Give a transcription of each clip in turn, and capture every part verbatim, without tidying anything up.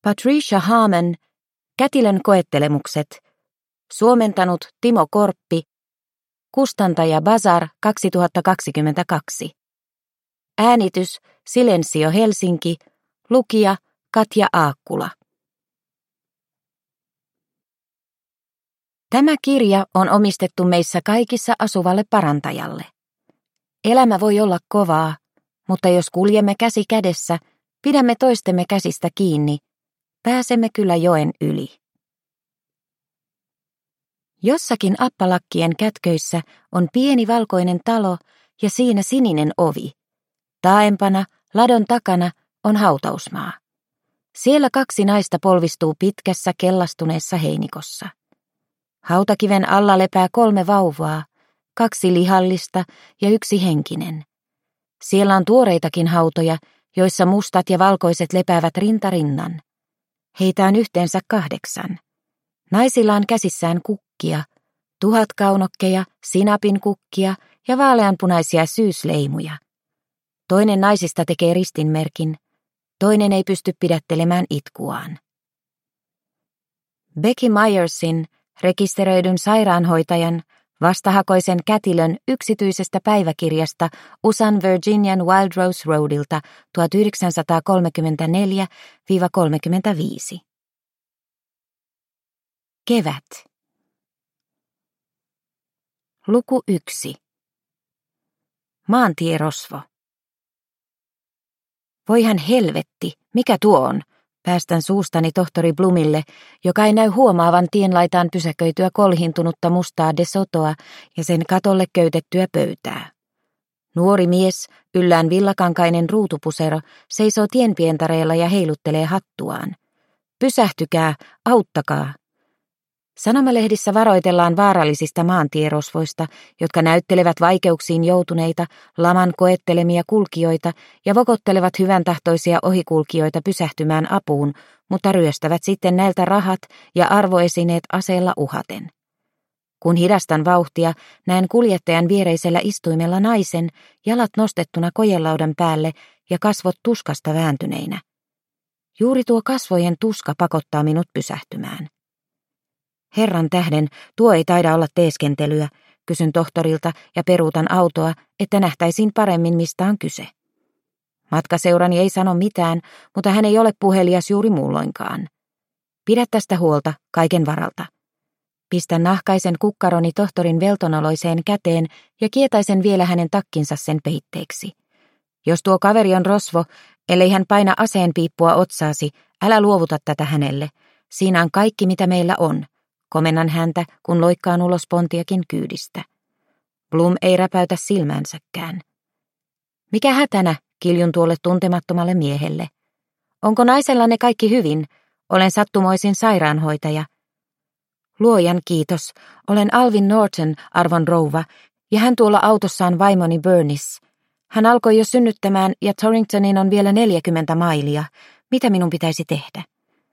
Patricia Harmon, Kätilön koettelemukset. Suomentanut Timo Korppi. Kustantaja Bazar kaksituhattakaksikymmentäkaksi. Äänitys Silensio Helsinki. Lukija Katja Aakkula. Tämä kirja on omistettu meissä kaikissa asuvalle parantajalle. Elämä voi olla kovaa, mutta jos kuljemme käsi kädessä, pidämme toistemme käsistä kiinni, pääsemme kyllä joen yli. Jossakin appalakkien kätköissä on pieni valkoinen talo ja siinä sininen ovi. Taaempana, ladon takana, on hautausmaa. Siellä kaksi naista polvistuu pitkässä kellastuneessa heinikossa. Hautakiven alla lepää kolme vauvaa, kaksi lihallista ja yksi henkinen. Siellä on tuoreitakin hautoja, joissa mustat ja valkoiset lepäävät rinta rinnan. Heitä on yhteensä kahdeksan. Naisilla on käsissään kukkia, tuhatkaunokkeja, sinapin kukkia ja vaaleanpunaisia syysleimuja. Toinen naisista tekee ristinmerkin, toinen ei pysty pidättelemään itkuaan. Becky Myersin, rekisteröidyn sairaanhoitajan, vastahakoisen kätilön yksityisestä päiväkirjasta U S A:n Virginian Wild Rose Roadilta tuhatyhdeksänsataakolmekymmentäneljä kolmekymmentäviisi. Kevät. Luku yksi. Maantierosvo. Voihan helvetti, mikä tuo on? Päästän suustani tohtori Blumille, joka ei näy huomaavan tienlaitaan pysäköityä kolhintunutta mustaa De Sotoa ja sen katolle köytettyä pöytää. Nuori mies, yllään villakankainen ruutupusero, seisoo tienpientareella ja heiluttelee hattuaan. Pysähtykää, auttakaa. Sanomalehdissä varoitellaan vaarallisista maantierosvoista, jotka näyttelevät vaikeuksiin joutuneita, laman koettelemia kulkijoita ja vokottelevat hyväntahtoisia ohikulkijoita pysähtymään apuun, mutta ryöstävät sitten näiltä rahat ja arvoesineet aseella uhaten. Kun hidastan vauhtia, näen kuljettajan viereisellä istuimella naisen, jalat nostettuna kojelaudan päälle ja kasvot tuskasta vääntyneinä. Juuri tuo kasvojen tuska pakottaa minut pysähtymään. Herran tähden, tuo ei taida olla teeskentelyä, kysyn tohtorilta ja peruutan autoa, että nähtäisiin paremmin mistä on kyse. Matkaseurani ei sano mitään, mutta hän ei ole puhelias juuri muulloinkaan. Pidä tästä huolta, kaiken varalta. Pistän nahkaisen kukkaroni tohtorin veltonoloiseen käteen ja kietaisen vielä hänen takkinsa sen peitteeksi. Jos tuo kaveri on rosvo, ellei hän paina aseenpiippua otsaasi, älä luovuta tätä hänelle. Siinä on kaikki, mitä meillä on. Komennan häntä, kun loikkaan ulos Pontiakin kyydistä. Blum ei räpäytä silmänsäkään. Mikä hätänä, kiljun tuolle tuntemattomalle miehelle. Onko naisellanne kaikki hyvin? Olen sattumoisin sairaanhoitaja. Luojan kiitos, olen Alvin Norton, arvon rouva, ja hän tuolla autossaan vaimoni Bernice. Hän alkoi jo synnyttämään ja Torringtoniin on vielä neljäkymmentä mailia. Mitä minun pitäisi tehdä?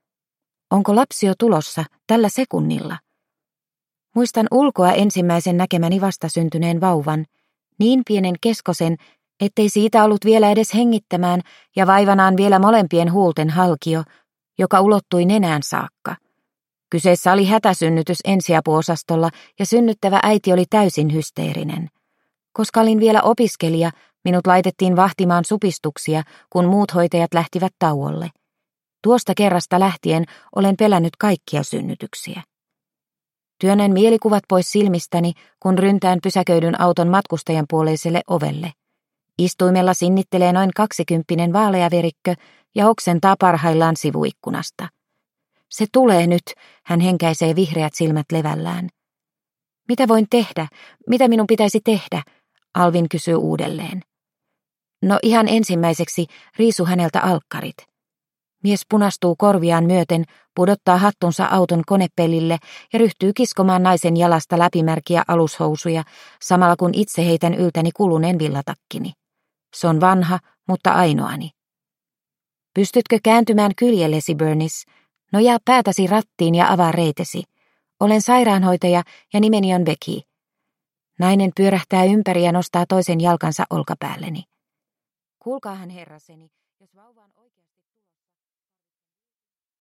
Onko lapsi jo tulossa tällä sekunnilla? Muistan ulkoa ensimmäisen näkemäni vastasyntyneen vauvan, niin pienen keskosen, ettei siitä ollut vielä edes hengittämään ja vaivanaan vielä molempien huulten halkio, joka ulottui nenään saakka. Kyseessä oli hätäsynnytys ensiapuosastolla ja synnyttävä äiti oli täysin hysteerinen. Koska olin vielä opiskelija, minut laitettiin vahtimaan supistuksia, kun muut hoitajat lähtivät tauolle. Tuosta kerrasta lähtien olen pelännyt kaikkia synnytyksiä. Työnnän mielikuvat pois silmistäni, kun ryntään pysäköidyn auton matkustajan puoleiselle ovelle. Istuimella sinnittelee noin kaksikymppinen vaaleaverikkö ja oksentaa parhaillaan sivuikkunasta. Se tulee nyt, hän henkäisee vihreät silmät levällään. Mitä voin tehdä? Mitä minun pitäisi tehdä? Alvin kysyy uudelleen. No ihan ensimmäiseksi riisu häneltä alkkarit. Mies punastuu korviaan myöten, pudottaa hattunsa auton konepellille ja ryhtyy kiskomaan naisen jalasta läpimärkiä alushousuja, samalla kun itse heitän yltäni kuluneen villatakkini. Se on vanha, mutta ainoani. Pystytkö kääntymään kyljellesi, Bernice? Nojaa päätäsi rattiin ja avaa reitesi. Olen sairaanhoitaja ja nimeni on Becky. Nainen pyörähtää ympäri ja nostaa toisen jalkansa olkapäälleni. Kuulkaahan herraseni, jos vauva on